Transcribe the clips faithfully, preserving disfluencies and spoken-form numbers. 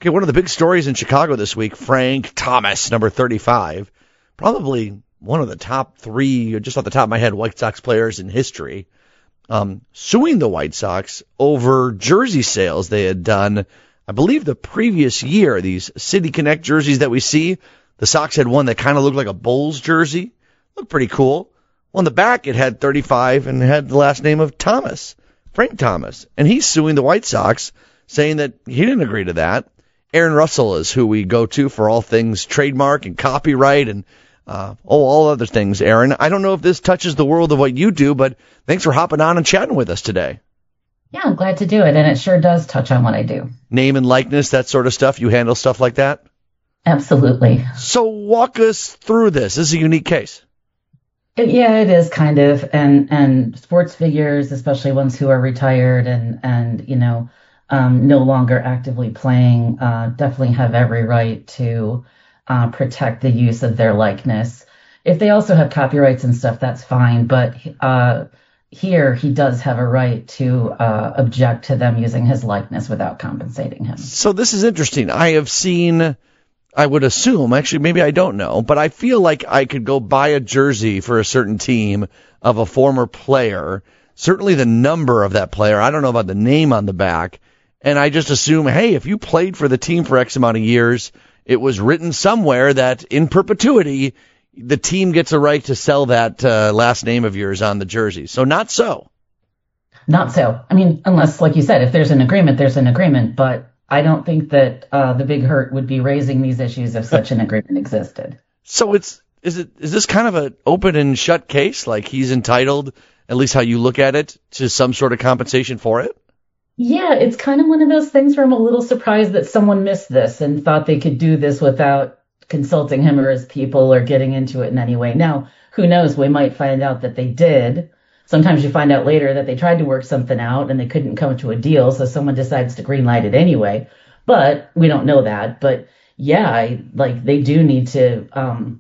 Okay, one of the big stories in Chicago this week, Frank Thomas, number thirty-five, probably one of the top three, just off the top of my head, White Sox players in history, um, suing the White Sox over jersey sales they had done, I believe, the previous year. These City Connect jerseys that we see, the Sox had one that kind of looked like a Bulls jersey. Looked pretty cool. Well, on the back, it had thirty-five and had the last name of Thomas, Frank Thomas. And he's suing the White Sox, saying that he didn't agree to that. Aaron Russell is who we go to for all things trademark and copyright and uh, oh, all other things, Aaron. I don't know if this touches the world of what you do, but thanks for hopping on and chatting with us today. Yeah, I'm glad to do it, and it sure does touch on what I do. Name and likeness, that sort of stuff. You handle stuff like that? Absolutely. So walk us through this. This is a unique case. It, yeah, it is kind of, and and sports figures, especially ones who are retired and and you know um, no longer actively playing, uh, definitely have every right to uh, protect the use of their likeness. If they also have copyrights and stuff, that's fine. But uh, here, he does have a right to uh, object to them using his likeness without compensating him. So this is interesting. I have seen, I would assume, actually, maybe I don't know, but I feel like I could go buy a jersey for a certain team of a former player, certainly the number of that player. I don't know about the name on the back. And I just assume, hey, if you played for the team for X amount of years, it was written somewhere that in perpetuity, the team gets a right to sell that uh, last name of yours on the jersey. So not so. Not so. I mean, unless, like you said, if there's an agreement, there's an agreement. But I don't think that uh, the Big Hurt would be raising these issues if such an agreement existed. So it's is it is this kind of an open and shut case? Like he's entitled, at least how you look at it, to some sort of compensation for it? Yeah, it's kind of one of those things where I'm a little surprised that someone missed this and thought they could do this without consulting him or his people or getting into it in any way. Now, who knows? We might find out that they did. Sometimes you find out later that they tried to work something out and they couldn't come to a deal, so someone decides to greenlight it anyway. But we don't know that. But yeah, I, like they do need to um,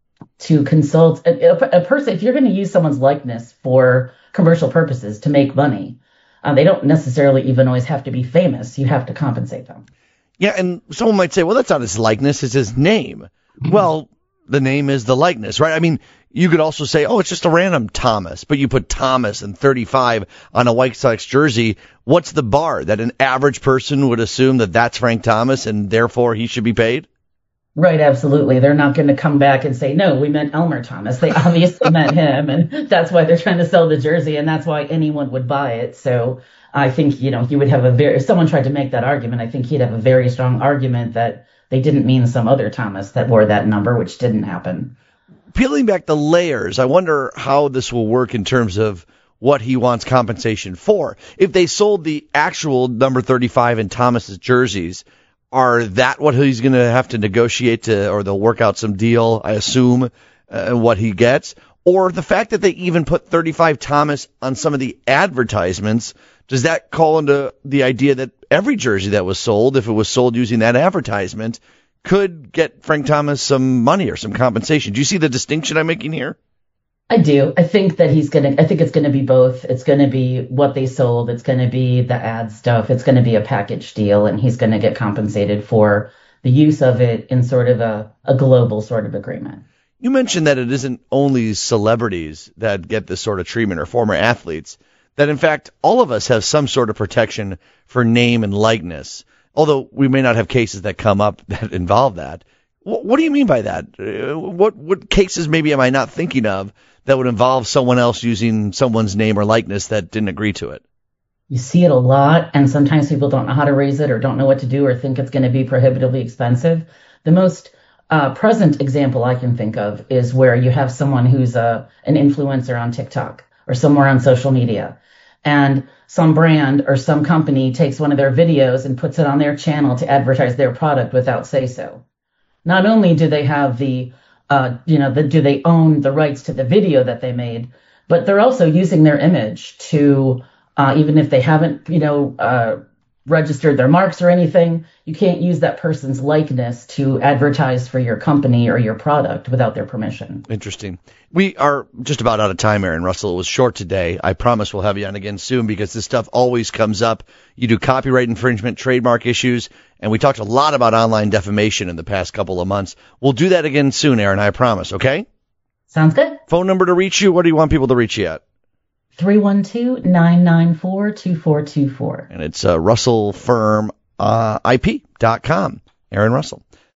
to consult a, a, a person. If you're going to use someone's likeness for commercial purposes to make money, Uh, they don't necessarily even always have to be famous. You have to compensate them. Yeah, and someone might say, well, that's not his likeness, it's his name. Well, the name is the likeness, right? I mean, you could also say, oh, it's just a random Thomas, but you put Thomas and thirty-five on a White Sox jersey. What's the bar? That an average person would assume that that's Frank Thomas and therefore he should be paid? Right, absolutely. They're not going to come back and say, no, we meant Elmer Thomas. They obviously meant him, and that's why they're trying to sell the jersey, and that's why anyone would buy it. So I think, you know, you would have a very, if someone tried to make that argument, I think he'd have a very strong argument that they didn't mean some other Thomas that wore that number, which didn't happen. Peeling back the layers, I wonder how this will work in terms of what he wants compensation for. If they sold the actual number thirty-five in Thomas's jerseys, are that what he's going to have to negotiate to, or they'll work out some deal, I assume, uh, what he gets? Or the fact that they even put thirty-five Thomas on some of the advertisements, does that call into the idea that every jersey that was sold, if it was sold using that advertisement, could get Frank Thomas some money or some compensation? Do you see the distinction I'm making here? I do. I think that he's going to, I think it's going to be both. It's going to be what they sold. It's going to be the ad stuff. It's going to be a package deal, and he's going to get compensated for the use of it in sort of a, a global sort of agreement. You mentioned that it isn't only celebrities that get this sort of treatment or former athletes, that in fact all of us have some sort of protection for name and likeness, although we may not have cases that come up that involve that. What, what do you mean by that? Uh, what what cases maybe am I not thinking of that would involve someone else using someone's name or likeness that didn't agree to it? You see it a lot, and sometimes people don't know how to raise it or don't know what to do or think it's going to be prohibitively expensive. The most uh, present example I can think of is where you have someone who's a, an influencer on TikTok or somewhere on social media, and some brand or some company takes one of their videos and puts it on their channel to advertise their product without say-so. Not only do they have the Uh, you know, the, do they own the rights to the video that they made, but they're also using their image to, uh, even if they haven't, you know, uh, registered their marks or anything. You can't use that person's likeness to advertise for your company or your product without their permission. Interesting. We are just about out of time, Aaron Russell. It was short today. I promise we'll have you on again soon because this stuff always comes up. You do copyright infringement, trademark issues, and we talked a lot about online defamation in the past couple of months. We'll do that again soon, Aaron, I promise, okay? Sounds good. Phone number to reach you. What do you want people to reach you at? three one two, nine nine four, two four two four. And it's uh, russell firm I P dot com. Aaron Russell.